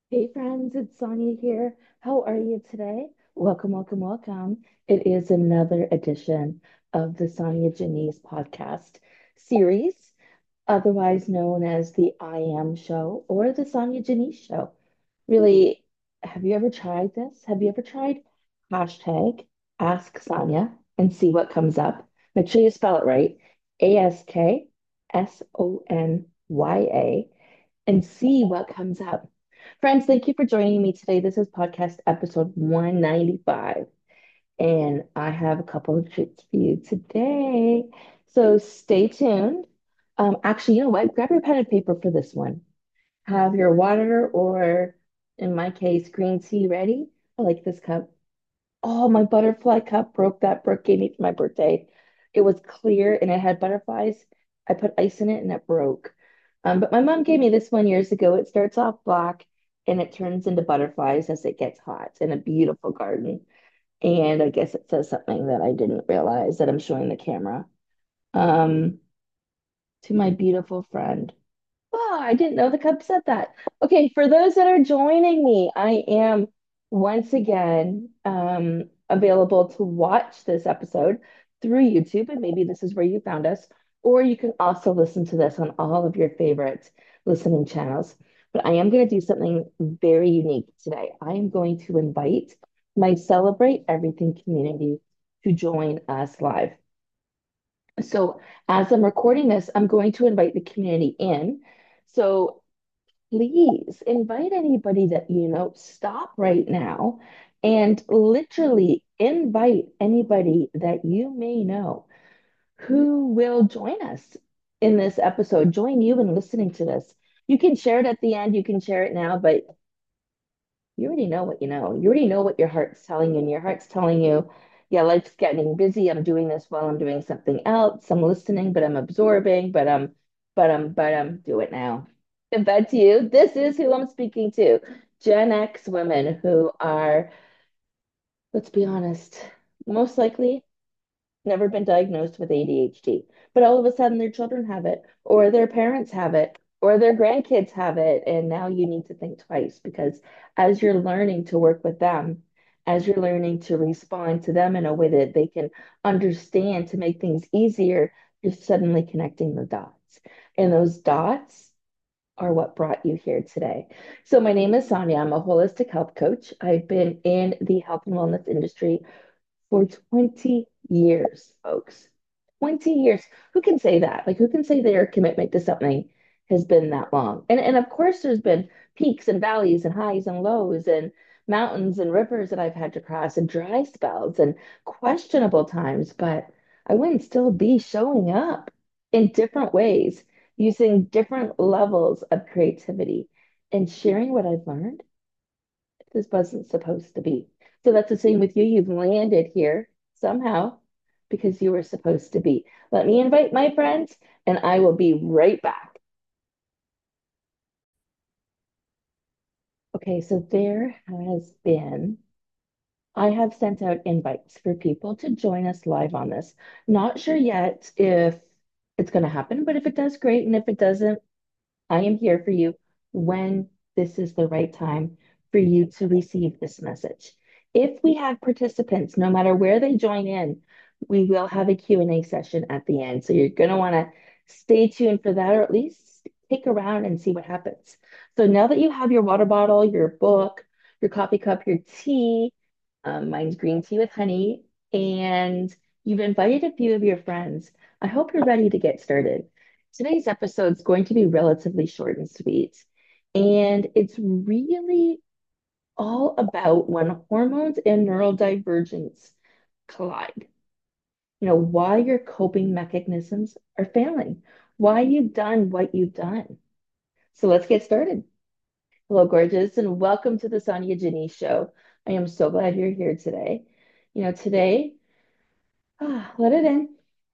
Hey friends, it's Sonia here. How are you today? Welcome, welcome, welcome. It is another edition of the Sonia Janice podcast series, otherwise known as the I Am Show or the Sonia Janice Show. Really, have you ever tried this? Have you ever tried hashtag Ask Sonia and see what comes up? Make sure you spell it right. AskSonya and see what comes up. Friends, thank you for joining me today. This is podcast episode 195, and I have a couple of treats for you today. So stay tuned. Actually, you know what? Grab your pen and paper for this one. Have your water or, in my case, green tea ready. I like this cup. Oh, my butterfly cup broke that Brooke gave me for my birthday. It was clear and it had butterflies. I put ice in it and it broke. But my mom gave me this one years ago. It starts off black and it turns into butterflies as it gets hot in a beautiful garden. And I guess it says something that I didn't realize that I'm showing the camera. Um, to my beautiful friend. Oh, I didn't know the cup said that. Okay, for those that are joining me, I am once again available to watch this episode through YouTube, and maybe this is where you found us, or you can also listen to this on all of your favorite listening channels. But I am going to do something very unique today. I am going to invite my Celebrate Everything community to join us live. So, as I'm recording this, I'm going to invite the community in. So, please invite anybody that you know. Stop right now and literally invite anybody that you may know who will join us in this episode, join you in listening to this. You can share it at the end, you can share it now, but you already know what you know. You already know what your heart's telling you, and your heart's telling you, yeah, life's getting busy. I'm doing this while I'm doing something else. I'm listening, but I'm absorbing, do it now. If that's you, this is who I'm speaking to. Gen X women who are, let's be honest, most likely never been diagnosed with ADHD, but all of a sudden their children have it, or their parents have it, or their grandkids have it. And now you need to think twice because as you're learning to work with them, as you're learning to respond to them in a way that they can understand to make things easier, you're suddenly connecting the dots. And those dots are what brought you here today. So, my name is Sonia. I'm a holistic health coach. I've been in the health and wellness industry for 20 years, folks. 20 years. Who can say that? Like, who can say their commitment to something has been that long? And of course, there's been peaks and valleys and highs and lows and mountains and rivers that I've had to cross and dry spells and questionable times, but I wouldn't still be showing up in different ways, using different levels of creativity and sharing what I've learned this wasn't supposed to be. So that's the same with you. You've landed here somehow because you were supposed to be. Let me invite my friends, and I will be right back. Okay, so I have sent out invites for people to join us live on this. Not sure yet if it's going to happen, but if it does, great. And if it doesn't, I am here for you when this is the right time for you to receive this message. If we have participants, no matter where they join in, we will have a Q&A session at the end. So you're going to want to stay tuned for that, or at least stick around and see what happens. So now that you have your water bottle, your book, your coffee cup, your tea, mine's green tea with honey, and you've invited a few of your friends, I hope you're ready to get started. Today's episode is going to be relatively short and sweet, and it's really all about when hormones and neurodivergence collide. You know, why your coping mechanisms are failing, why you've done what you've done. So let's get started. Hello, gorgeous, and welcome to the Sonia Janice Show. I am so glad you're here today. You know, today, let it in.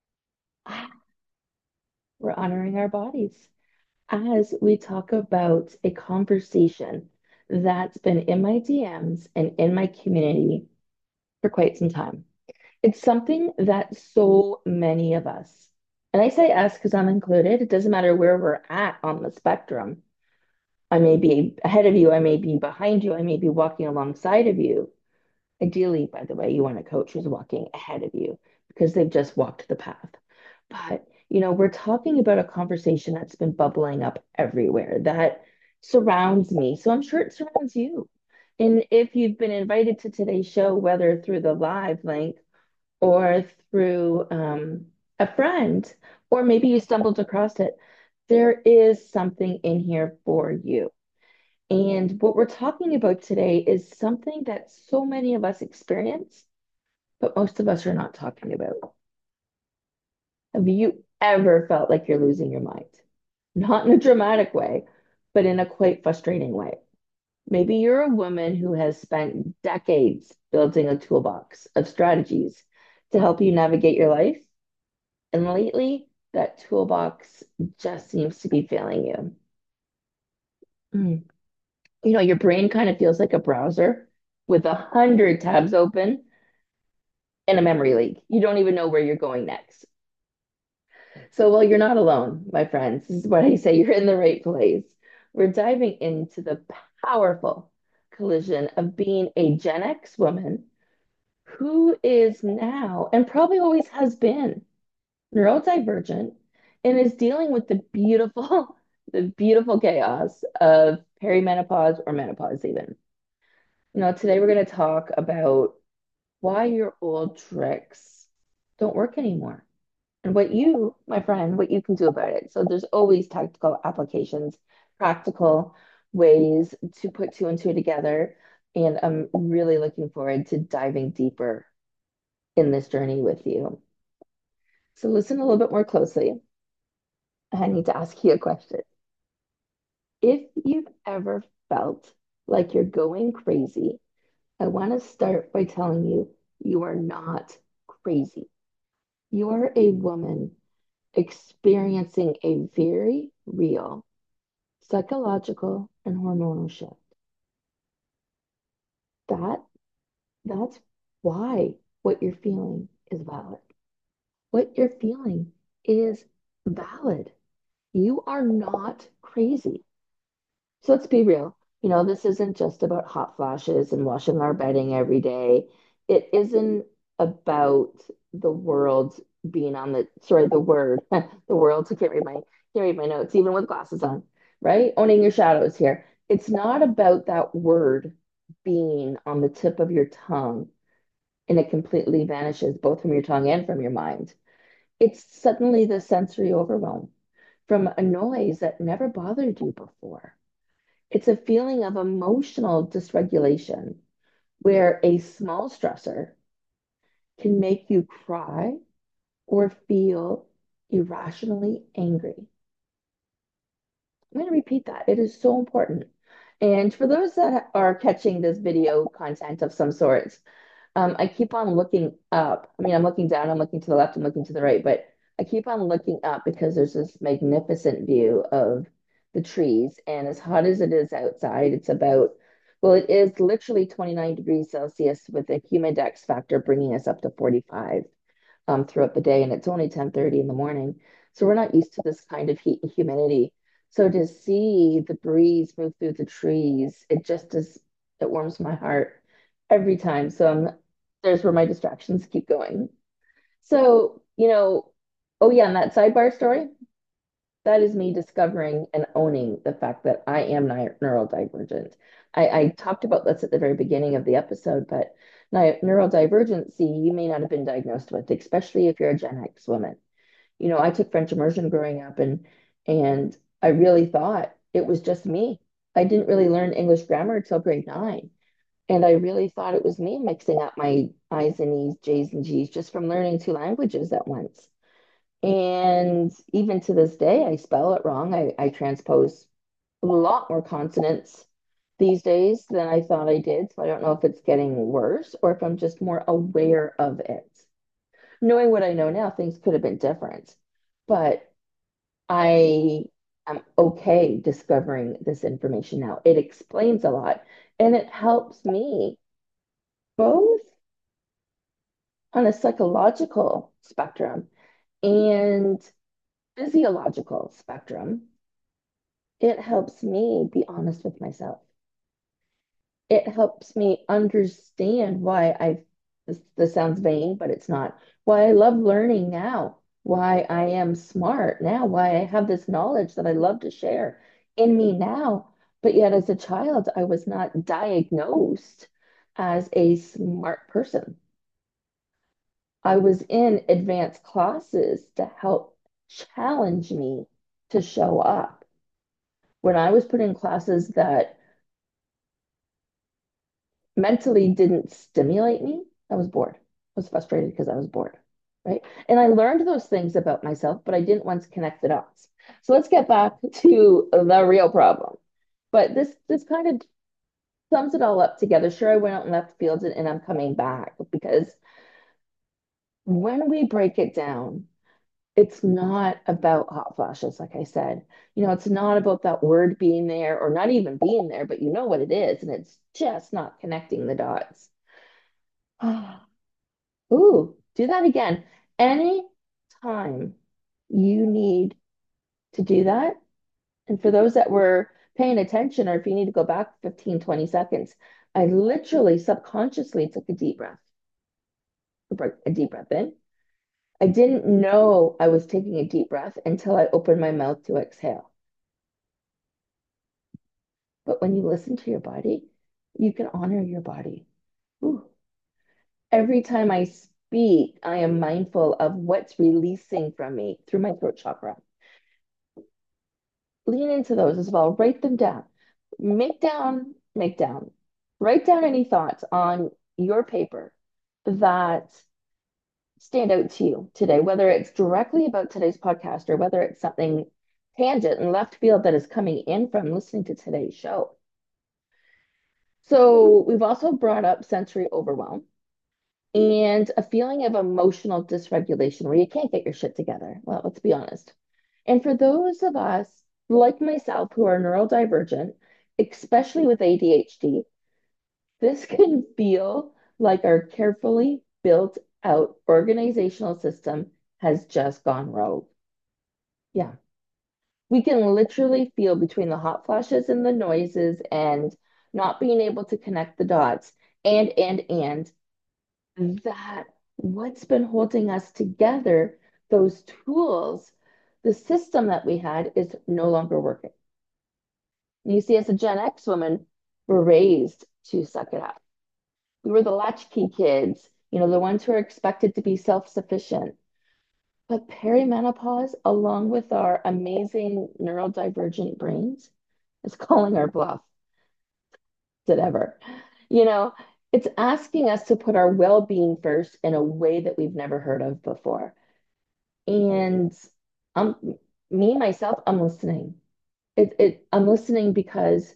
We're honoring our bodies as we talk about a conversation that's been in my DMs and in my community for quite some time. It's something that so many of us, and I say us because I'm included, it doesn't matter where we're at on the spectrum, I may be ahead of you, I may be behind you, I may be walking alongside of you. Ideally, by the way, you want a coach who's walking ahead of you because they've just walked the path. But, we're talking about a conversation that's been bubbling up everywhere that surrounds me. So I'm sure it surrounds you. And if you've been invited to today's show, whether through the live link or through a friend, or maybe you stumbled across it, there is something in here for you. And what we're talking about today is something that so many of us experience, but most of us are not talking about. Have you ever felt like you're losing your mind? Not in a dramatic way, but in a quite frustrating way. Maybe you're a woman who has spent decades building a toolbox of strategies to help you navigate your life. And lately, that toolbox just seems to be failing you. Mm. Your brain kind of feels like a browser with 100 tabs open and a memory leak. You don't even know where you're going next. So, well, you're not alone, my friends. This is what I say. You're in the right place. We're diving into the powerful collision of being a Gen X woman who is now, and probably always has been, neurodivergent and is dealing with the beautiful, the beautiful chaos of perimenopause or menopause, even. Today we're going to talk about why your old tricks don't work anymore and what you, my friend, what you can do about it. So there's always tactical applications, practical ways to put two and two together. And I'm really looking forward to diving deeper in this journey with you. So listen a little bit more closely. I need to ask you a question. If you've ever felt like you're going crazy, I want to start by telling you you are not crazy. You are a woman experiencing a very real psychological and hormonal shift. That that's why what you're feeling is valid. What you're feeling is valid. You are not crazy. So let's be real. This isn't just about hot flashes and washing our bedding every day. It isn't about the world being on the word, the world. I can't read my notes, even with glasses on, right? Owning your shadows here. It's not about that word being on the tip of your tongue and it completely vanishes both from your tongue and from your mind. It's suddenly the sensory overwhelm from a noise that never bothered you before. It's a feeling of emotional dysregulation where a small stressor can make you cry or feel irrationally angry. I'm going to repeat that. It is so important. And for those that are catching this video content of some sort, I keep on looking up. I mean, I'm looking down, I'm looking to the left, I'm looking to the right, but I keep on looking up because there's this magnificent view of the trees. And as hot as it is outside, well, it is literally 29 degrees Celsius with a humidex factor bringing us up to 45 throughout the day. And it's only 10:30 in the morning. So we're not used to this kind of heat and humidity. So to see the breeze move through the trees, it warms my heart every time. There's where my distractions keep going. So, oh yeah, and that sidebar story, that is me discovering and owning the fact that I am neurodivergent. I talked about this at the very beginning of the episode, but neurodivergency you may not have been diagnosed with, especially if you're a Gen X woman. I took French immersion growing up and I really thought it was just me. I didn't really learn English grammar until grade 9. And I really thought it was me mixing up my I's and E's, J's and G's just from learning two languages at once. And even to this day, I spell it wrong. I transpose a lot more consonants these days than I thought I did. So I don't know if it's getting worse or if I'm just more aware of it. Knowing what I know now, things could have been different. But I am okay discovering this information now. It explains a lot and it helps me both on a psychological spectrum and physiological spectrum It helps me be honest with myself. It helps me understand why this sounds vain, but it's not. Why I love learning now, why I am smart now, why I have this knowledge that I love to share in me now. But yet, as a child, I was not diagnosed as a smart person. I was in advanced classes to help challenge me to show up. When I was put in classes that mentally didn't stimulate me, I was bored. I was frustrated because I was bored, right? And I learned those things about myself, but I didn't once connect the dots. So let's get back to the real problem. But this kind of sums it all up together. Sure, I went out and left fields and I'm coming back because when we break it down, it's not about hot flashes, like I said. It's not about that word being there or not even being there, but you know what it is, and it's just not connecting the dots. Ooh, do that again. Any time you need to do that, and for those that were paying attention, or if you need to go back 15, 20 seconds, I literally subconsciously took a deep breath in. I didn't know I was taking a deep breath until I opened my mouth to exhale. But when you listen to your body, you can honor your body. Ooh. Every time I speak, I am mindful of what's releasing from me through my throat chakra. Lean into those as well. Write them down. Make down. Write down any thoughts on your paper that stand out to you today, whether it's directly about today's podcast or whether it's something tangent and left field that is coming in from listening to today's show. So, we've also brought up sensory overwhelm and a feeling of emotional dysregulation where you can't get your shit together. Well, let's be honest. And for those of us like myself who are neurodivergent, especially with ADHD, this can feel like our carefully built out organizational system has just gone rogue. Yeah, we can literally feel between the hot flashes and the noises and not being able to connect the dots and that what's been holding us together, those tools, the system that we had is no longer working. And you see, as a Gen X woman, we're raised to suck it up. We were the latchkey kids, the ones who are expected to be self-sufficient. But perimenopause, along with our amazing neurodivergent brains, is calling our bluff. Did ever. You know, it's asking us to put our well-being first in a way that we've never heard of before. And I'm me myself, I'm listening. I'm listening because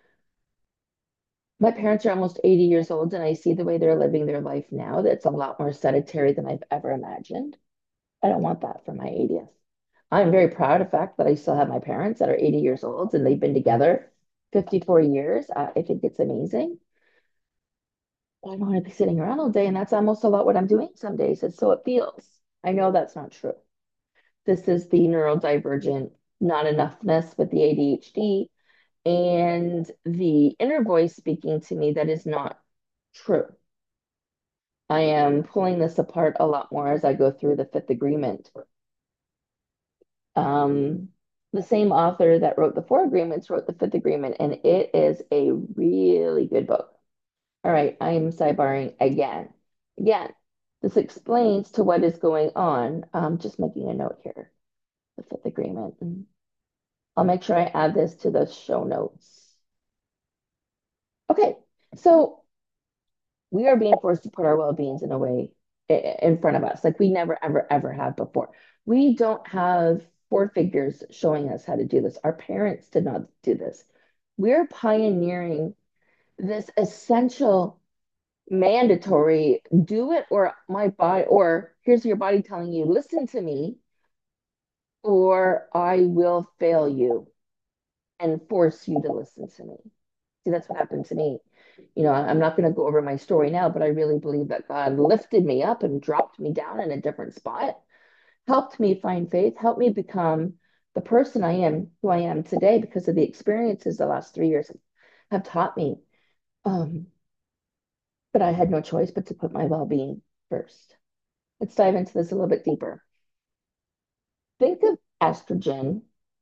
my parents are almost 80 years old and I see the way they're living their life now. That's a lot more sedentary than I've ever imagined. I don't want that for my 80th. I'm very proud of the fact that I still have my parents that are 80 years old and they've been together 54 years. I think it's amazing. I don't want to be sitting around all day, and that's almost a lot what I'm doing some days. And so it feels. I know that's not true. This is the neurodivergent not enoughness with the ADHD and the inner voice speaking to me that is not true. I am pulling this apart a lot more as I go through the fifth agreement. Um, the same author that wrote the four agreements wrote the fifth agreement, and it is a really good book. All right, I am sidebarring again. Again, this explains to what is going on. Just making a note here, the fifth agreement. And I'll make sure I add this to the show notes. Okay, so we are being forced to put our well-beings in a way in front of us, like we never, ever, ever have before. We don't have four figures showing us how to do this. Our parents did not do this. We're pioneering this essential mandatory do it or my body, or here's your body telling you, listen to me, or I will fail you and force you to listen to me. See, that's what happened to me. I'm not going to go over my story now, but I really believe that God lifted me up and dropped me down in a different spot, helped me find faith, helped me become the person I am, who I am today, because of the experiences the last 3 years have taught me. Um, but I had no choice but to put my well-being first. Let's dive into this a little bit deeper. Think of estrogen.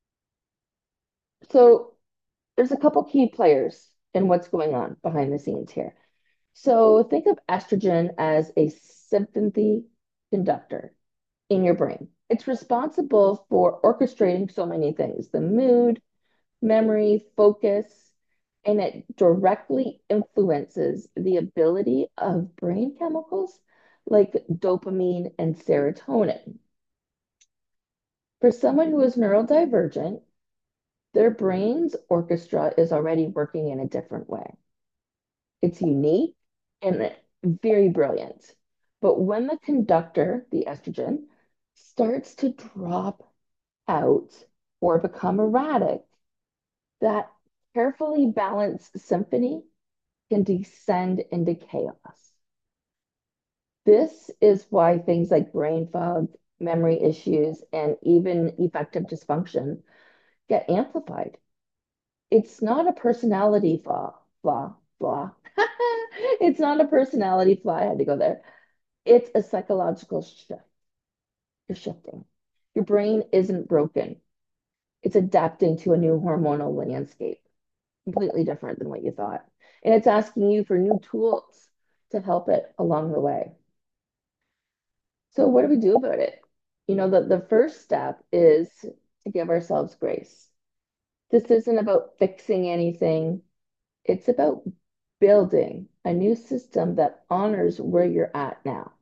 So there's a couple key players in what's going on behind the scenes here. So think of estrogen as a sympathy conductor in your brain. It's responsible for orchestrating so many things, the mood, memory, focus, and it directly influences the ability of brain chemicals like dopamine and serotonin. For someone who is neurodivergent, their brain's orchestra is already working in a different way. It's unique and very brilliant. But when the conductor, the estrogen, starts to drop out or become erratic, that carefully balanced symphony can descend into chaos. This is why things like brain fog, memory issues, and even effective dysfunction get amplified. It's not a personality flaw. It's not a personality flaw. I had to go there. It's a psychological shift. You're shifting. Your brain isn't broken. It's adapting to a new hormonal landscape, completely different than what you thought. And it's asking you for new tools to help it along the way. So, what do we do about it? The first step is to give ourselves grace. This isn't about fixing anything, it's about building a new system that honors where you're at now.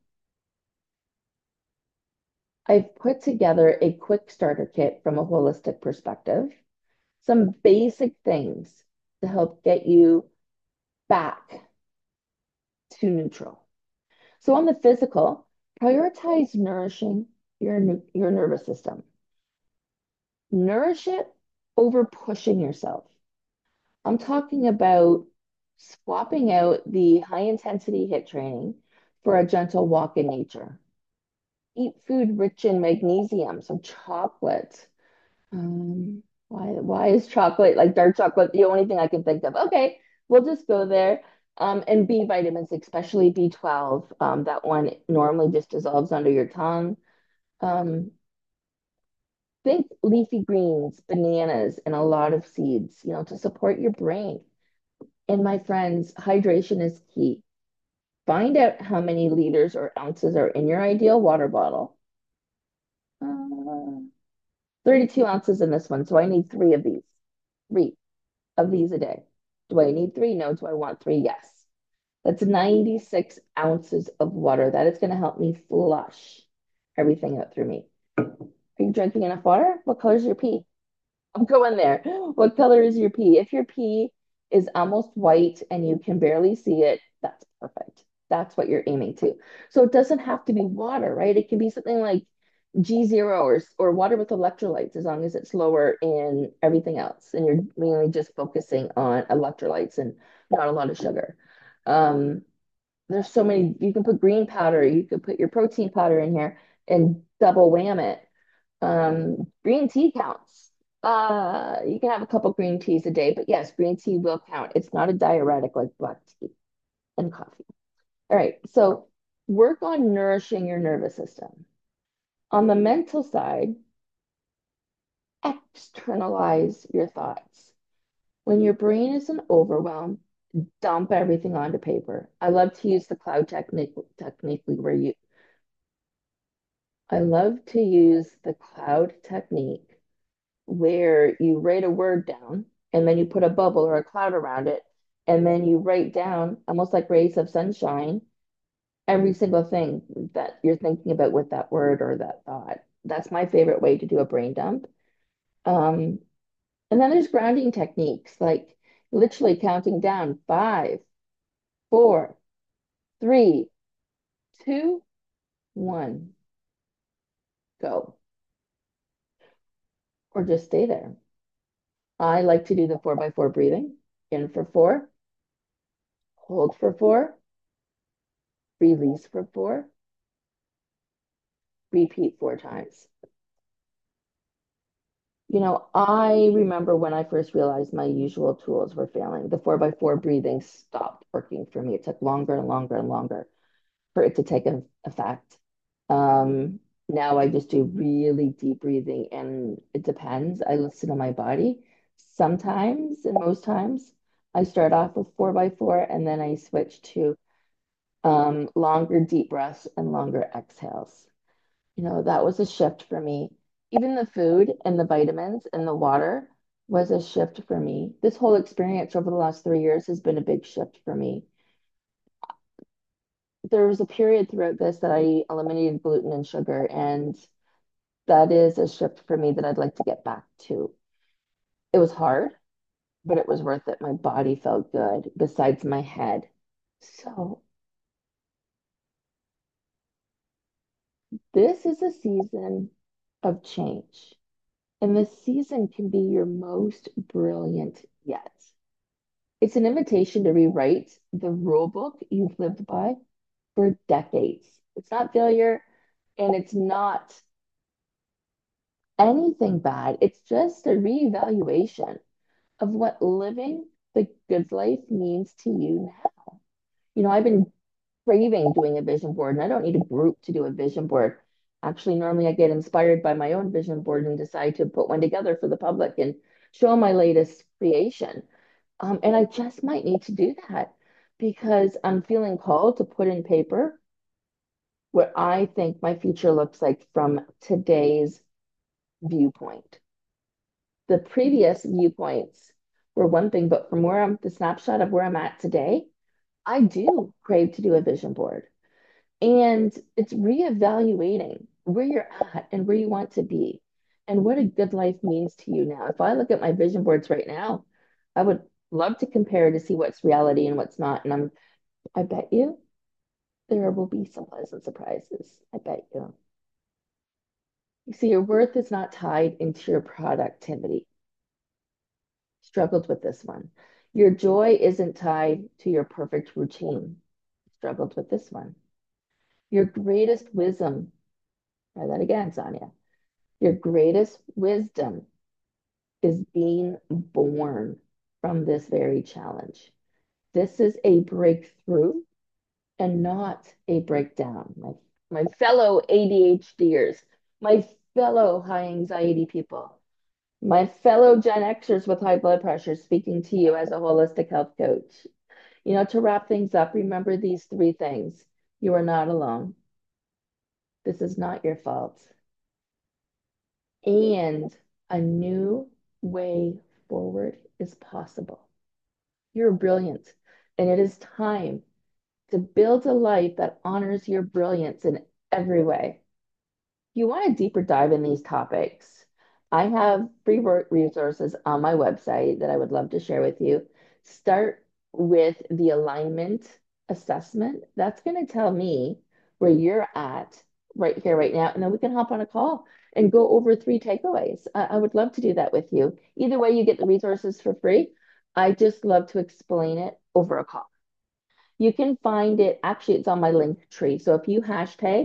I've put together a quick starter kit from a holistic perspective, some basic things to help get you back to neutral. So, on the physical, prioritize nourishing your nervous system. Nourish it over pushing yourself. I'm talking about swapping out the high intensity HIIT training for a gentle walk in nature. Eat food rich in magnesium, so chocolate. Why is chocolate like dark chocolate the only thing I can think of? Okay, we'll just go there. And B vitamins, especially B12. That one normally just dissolves under your tongue. Um, think leafy greens, bananas, and a lot of seeds, to support your brain. And my friends, hydration is key. Find out how many liters or ounces are in your ideal water bottle. Uh, 32 ounces in this one, so I need three of these. Three of these a day. Do I need three? No. Do I want three? Yes. That's 96 ounces of water. That is going to help me flush everything out through me. Are you drinking enough water? What color is your pee? I'm going there. What color is your pee? If your pee is almost white and you can barely see it, that's perfect. That's what you're aiming to. So it doesn't have to be water, right? It can be something like G0 or water with electrolytes as long as it's lower in everything else. And you're mainly just focusing on electrolytes and not a lot of sugar. Um, there's so many, you can put green powder, you could put your protein powder in here and double wham it. Green tea counts. You can have a couple green teas a day, but yes, green tea will count. It's not a diuretic like black tea and coffee. All right, so work on nourishing your nervous system. On the mental side, externalize your thoughts. When your brain is in overwhelm, dump everything onto paper. I love to use the cloud technique where you I love to use the cloud technique where you write a word down and then you put a bubble or a cloud around it, and then you write down, almost like rays of sunshine, every single thing that you're thinking about with that word or that thought. That's my favorite way to do a brain dump. Um, and then there's grounding techniques like literally counting down 5, 4, 3, 2, 1, go, or just stay there. I like to do the 4 by 4 breathing. In for 4, hold for 4, release for 4, repeat 4 times. I remember when I first realized my usual tools were failing. The 4x4 breathing stopped working for me. It took longer and longer and longer for it to take an effect. Um, Now I just do really deep breathing and it depends. I listen to my body. Sometimes, and most times, I start off with 4x4 and then I switch to longer deep breaths and longer exhales. That was a shift for me. Even the food and the vitamins and the water was a shift for me. This whole experience over the last 3 years has been a big shift for me. There was a period throughout this that I eliminated gluten and sugar, and that is a shift for me that I'd like to get back to. It was hard, but it was worth it. My body felt good besides my head. So, this is a season of change, and this season can be your most brilliant yet. It's an invitation to rewrite the rule book you've lived by for decades. It's not failure and it's not anything bad. It's just a reevaluation of what living the good life means to you now. I've been craving doing a vision board, and I don't need a group to do a vision board. Actually, normally I get inspired by my own vision board and decide to put one together for the public and show my latest creation. And I just might need to do that because I'm feeling called to put in paper what I think my future looks like from today's viewpoint. The previous viewpoints were one thing, but from the snapshot of where I'm at today, I do crave to do a vision board. And it's reevaluating where you're at and where you want to be and what a good life means to you now. If I look at my vision boards right now, I would love to compare to see what's reality and what's not. And I bet you there will be some pleasant surprises. I bet you. You see, your worth is not tied into your productivity. Struggled with this one. Your joy isn't tied to your perfect routine. Struggled with this one. Your greatest wisdom, try that again, Sonia. Your greatest wisdom is being born from this very challenge. This is a breakthrough and not a breakdown. My fellow ADHDers, my fellow high anxiety people, my fellow Gen Xers with high blood pressure, speaking to you as a holistic health coach. To wrap things up, remember these three things. You are not alone. This is not your fault. And a new way forward is possible. You're brilliant, and it is time to build a life that honors your brilliance in every way. You want a deeper dive in these topics, I have free resources on my website that I would love to share with you. Start with the alignment assessment. That's going to tell me where you're at right here, right now. And then we can hop on a call and go over three takeaways. I would love to do that with you. Either way, you get the resources for free. I just love to explain it over a call. You can find it, actually, it's on my link tree. So if you hashtag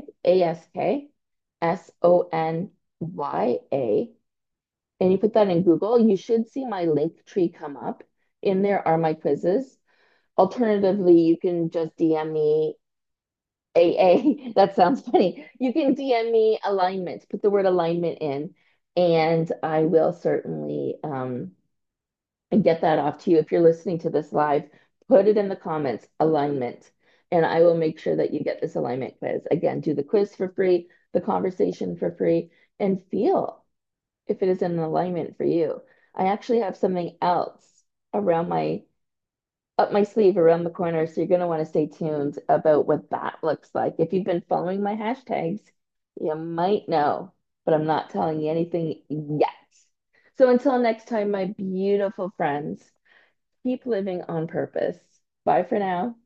ASKSONYA and you put that in Google, you should see my link tree come up. In there are my quizzes. Alternatively, you can just DM me AA. That sounds funny. You can DM me alignment, put the word alignment in, and I will certainly and get that off to you. If you're listening to this live, put it in the comments, alignment, and I will make sure that you get this alignment quiz. Again, do the quiz for free, the conversation for free, and feel if it is in alignment for you. I actually have something else around my up my sleeve around the corner, so you're going to want to stay tuned about what that looks like. If you've been following my hashtags, you might know, but I'm not telling you anything yet. So until next time, my beautiful friends, keep living on purpose. Bye for now.